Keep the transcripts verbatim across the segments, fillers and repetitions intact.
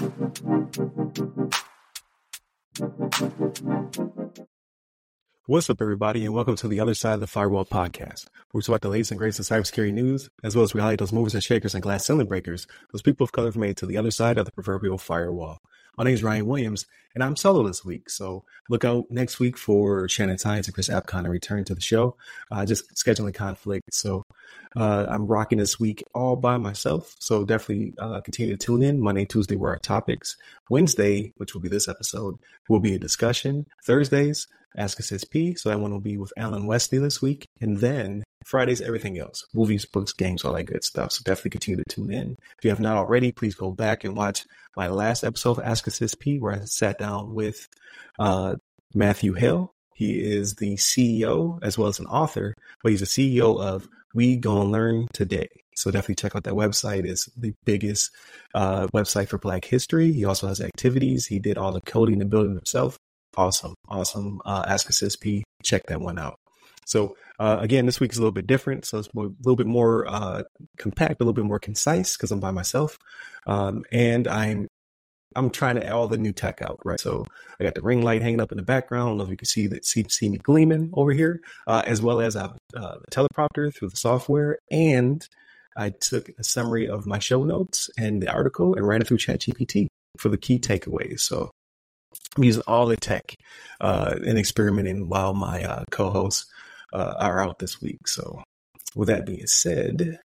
What's up, everybody, and welcome to the Other Side of the Firewall podcast, where we talk about the latest and greatest in cybersecurity news, as well as we highlight those movers and shakers and glass ceiling breakers, those people of color who've made it to the other side of the proverbial firewall. My name is Ryan Williams, and I'm solo this week, so look out next week for Shannon Tynes and Chris Apcon to return to the show. Uh, just scheduling conflict, so uh, I'm rocking this week all by myself, so definitely uh, continue to tune in. Monday, Tuesday were our topics. Wednesday, which will be this episode, will be a discussion. Thursdays, Ask Us S P, so that one will be with Alan Wesley this week. And then Fridays, everything else. Movies, books, games, all that good stuff. So definitely continue to tune in. If you have not already, please go back and watch my last episode of Ask Us S P, where I sat down with uh, Matthew Hill. He is the C E O as well as an author, but he's the C E O of We Gon' Learn Today. So definitely check out that website. It's the biggest uh, website for Black history. He also has activities. He did all the coding and building himself. Awesome. Awesome. Uh, Ask Us S P. Check that one out. So, uh, again, this week is a little bit different. So it's more, a little bit more, uh, compact, a little bit more concise because I'm by myself. Um, and I'm, I'm trying to add all the new tech out, right? So I got the ring light hanging up in the background. I don't know if you can see that, see, see me gleaming over here, uh, as well as I have uh, the teleprompter through the software. And I took a summary of my show notes and the article and ran it through ChatGPT for the key takeaways. So I'm using all the tech uh, and experimenting while my uh, co-hosts uh, are out this week. So with that being said,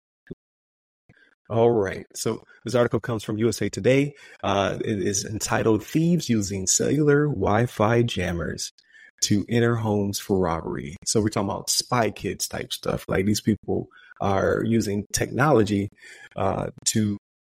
all right. So this article comes from U S A Today. Uh, it is entitled Thieves Using Cellular Wi-Fi Jammers to Enter Homes for Robbery. So we're talking about spy kids type stuff. Like these people are using technology uh, to,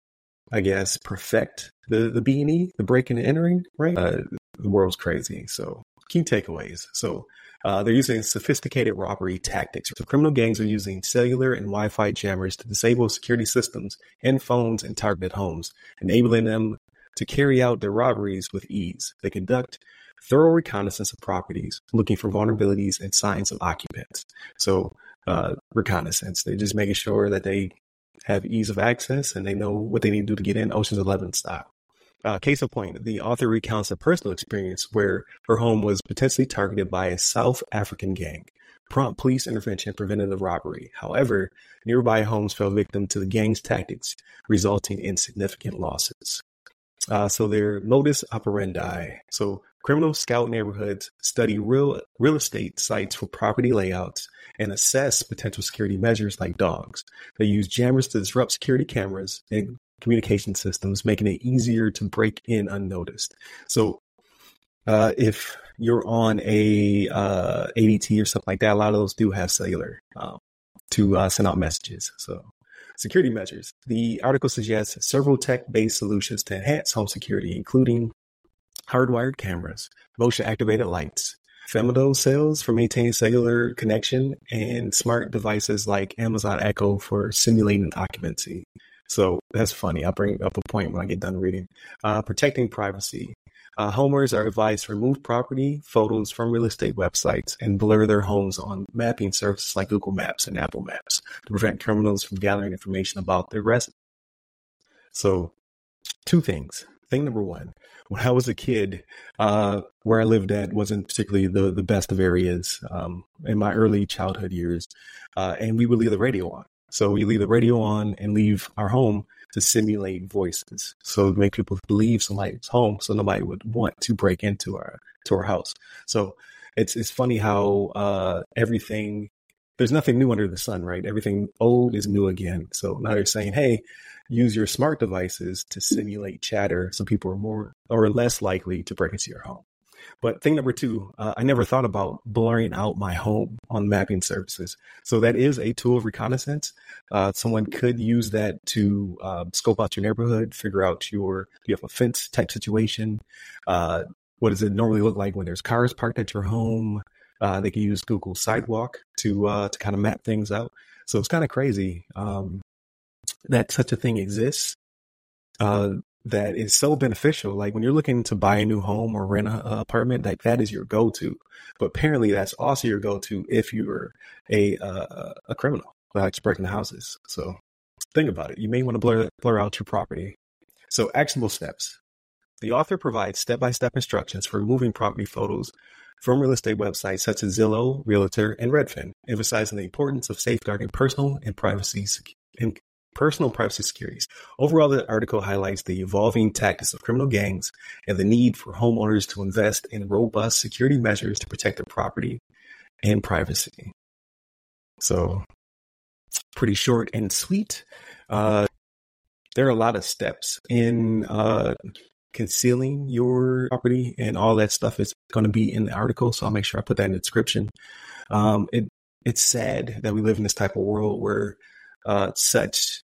I guess, perfect the, the B and E, the breaking and entering, right? Uh, the world's crazy. So key takeaways. So uh, they're using sophisticated robbery tactics. So criminal gangs are using cellular and Wi-Fi jammers to disable security systems and phones in targeted homes, enabling them to carry out their robberies with ease. They conduct thorough reconnaissance of properties, looking for vulnerabilities and signs of occupants. So uh, reconnaissance, they're just making sure that they have ease of access and they know what they need to do to get in, Ocean's Eleven style. Uh, case in point, the author recounts a personal experience where her home was potentially targeted by a South African gang. Prompt police intervention prevented the robbery. However, nearby homes fell victim to the gang's tactics, resulting in significant losses. Uh, so their modus operandi. So criminals scout neighborhoods, study real real estate sites for property layouts, and assess potential security measures like dogs. They use jammers to disrupt security cameras and communication systems, making it easier to break in unnoticed. So uh, if you're on a uh, A D T or something like that, a lot of those do have cellular um, to uh, send out messages. So security measures. The article suggests several tech-based solutions to enhance home security, including hardwired cameras, motion-activated lights, femto cells for maintaining cellular connection, and smart devices like Amazon Echo for simulating occupancy. So that's funny. I'll bring up a point when I get done reading. Uh, protecting privacy. Uh, homeowners are advised to remove property photos from real estate websites and blur their homes on mapping services like Google Maps and Apple Maps to prevent criminals from gathering information about their residents. So two things. Thing number one, when I was a kid, uh, where I lived at wasn't particularly the, the best of areas um, in my early childhood years. Uh, and we would leave the radio on. So we leave the radio on and leave our home to simulate voices. So to make people believe somebody's home so nobody would want to break into our to our house. So it's it's funny how uh, everything, there's nothing new under the sun, right? Everything old is new again. So now they're saying, hey, use your smart devices to simulate chatter so people are more or less likely to break into your home. But thing number two, uh, I never thought about blurring out my home on mapping services. So that is a tool of reconnaissance. Uh, someone could use that to uh, scope out your neighborhood, figure out your, do you have a fence type situation? Uh, what does it normally look like when there's cars parked at your home? Uh, they can use Google Sidewalk to uh, to kind of map things out. So it's kind of crazy um, that such a thing exists. Uh, that is so beneficial. Like when you're looking to buy a new home or rent an apartment, like that is your go-to. But apparently that's also your go-to if you're a uh, a criminal that likes breaking houses. So think about it. You may want to blur blur out your property. So actionable steps. The author provides step-by-step instructions for removing property photos from real estate websites such as Zillow, Realtor, and Redfin, emphasizing the importance of safeguarding personal and privacy and personal privacy securities. Overall, the article highlights the evolving tactics of criminal gangs and the need for homeowners to invest in robust security measures to protect their property and privacy. So, pretty short and sweet. Uh, there are a lot of steps in uh, concealing your property, and all that stuff is going to be in the article. So I'll make sure I put that in the description. Um, it it's sad that we live in this type of world where uh, such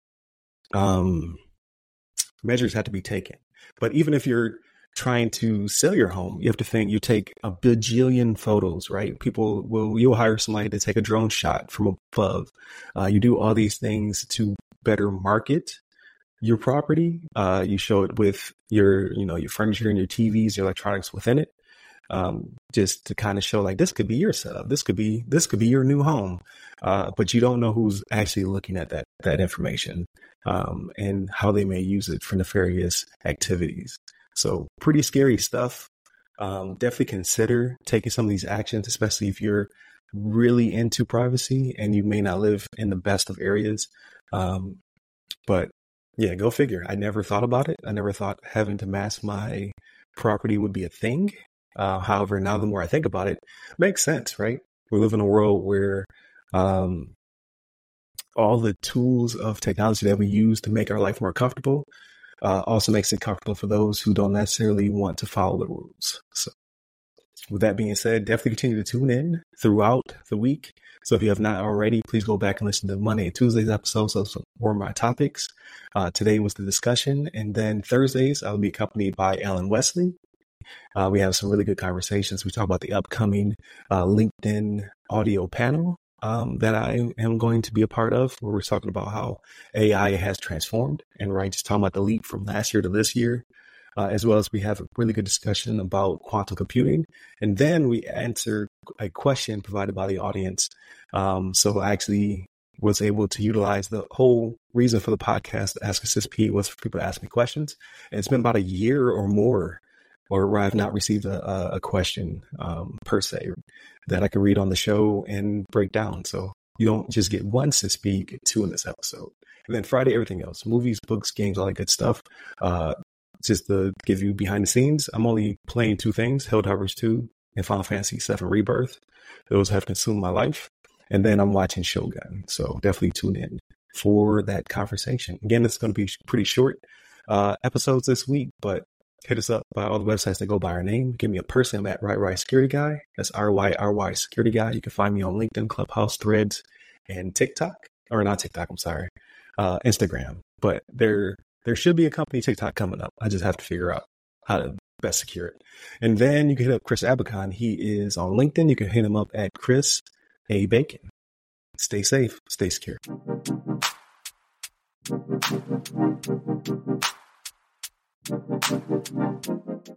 um, measures have to be taken. But even if you're trying to sell your home, you have to think you take a bajillion photos, right? People will, you'll hire somebody to take a drone shot from above. Uh, you do all these things to better market your property. Uh, you show it with your, you know, your furniture and your T Vs, your electronics within it. Um, just to kind of show like, this could be your setup. This could be, this could be your new home. Uh, but you don't know who's actually looking at that, that information, um, and how they may use it for nefarious activities. So pretty scary stuff. Um, definitely consider taking some of these actions, especially if you're really into privacy and you may not live in the best of areas. Um, but yeah, go figure. I never thought about it. I never thought having to mask my property would be a thing. Uh, however, now the more I think about it, it makes sense, right? We live in a world where um, all the tools of technology that we use to make our life more comfortable uh, also makes it comfortable for those who don't necessarily want to follow the rules. So with that being said, definitely continue to tune in throughout the week. So if you have not already, please go back and listen to Monday and Tuesday's episodes of some more of my topics. Uh, today was the discussion. And then Thursdays, I'll be accompanied by Alan Wesley. Uh, we have some really good conversations. We talk about the upcoming uh, LinkedIn audio panel um, that I am going to be a part of, where we're talking about how A I has transformed, and right, just talking about the leap from last year to this year, uh, as well as we have a really good discussion about quantum computing. And then we answer a question provided by the audience. Um, so I actually was able to utilize the whole reason for the podcast, Ask Assist P, was for people to ask me questions. And it's been about a year or more or where I've not received a, a question um, per se that I can read on the show and break down. So you don't just get one Sis P, you get two in this episode. And then Friday, everything else, movies, books, games, all that good stuff. Uh, just to give you behind the scenes, I'm only playing two things, Helldivers two and Final Fantasy seven Rebirth. Those have consumed my life. And then I'm watching Shogun. So definitely tune in for that conversation. Again, it's going to be pretty short uh, episodes this week, but hit us up by all the websites that go by our name. Give me a person. I'm at RyRy Security Guy. That's R Y R Y Security Guy. You can find me on LinkedIn, Clubhouse, Threads, and TikTok. Or not TikTok, I'm sorry. Uh, Instagram. But there there should be a company TikTok coming up. I just have to figure out how to best secure it. And then you can hit up Chris Abacon. He is on LinkedIn. You can hit him up at Chris A. Bacon. Stay safe. Stay secure.